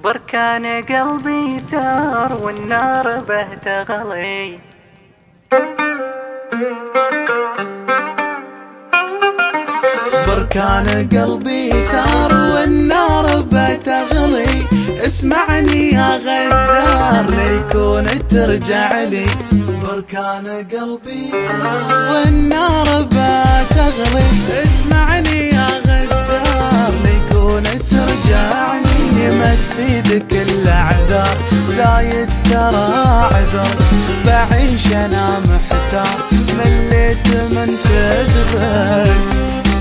بركان قلبي ثار والنار به تغلي. بركان قلبي ثار والنار به تغلي. اسمعني يا غدار ليكون ترجع لي. بركان قلبي ثار والنار به تغلي. اسمعني يا غدار ليكون ترجع لي. ما تفيدك الا عذار زايد ترى عذر. بعيش انا محتار مليت من كذبك.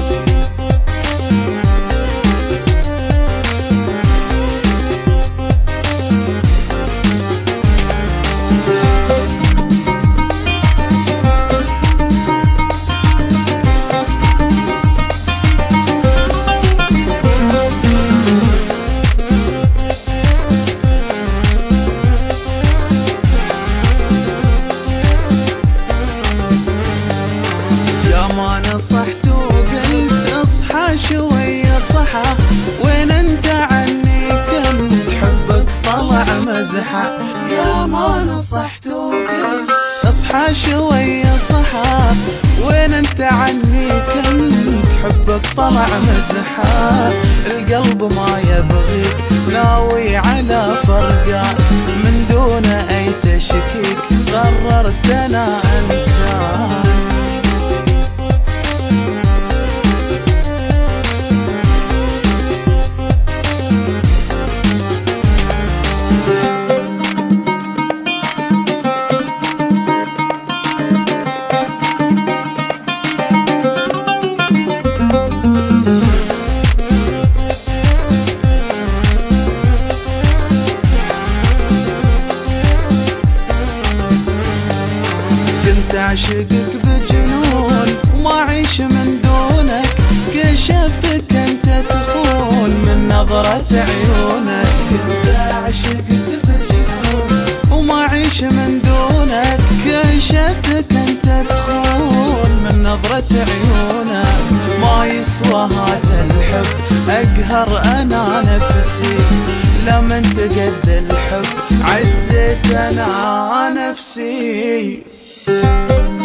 نصحت وقلت اصحى شوية صحى. وين انت عني كنت حبك طلع مزحة. يا ما نصحت وقلت اصحى شوية صحى. وين انت عني كنت حبك طلع مزحة. القلب ما يبغيك ناوي على فرقة. من دون اي تشكيك قررت انا انساك. كنت اعشقك بجنون وما اعيش من دونك. كشفتك انت تخون من نظرة عيونك. كنت اعشقك بجنون وما اعيش من دونك. كشفتك انت تخون من نظرة عيونك. ما يسوى هذا الحب اقهر انا نفسي. لما انت قد الحب عزت انا نفسي.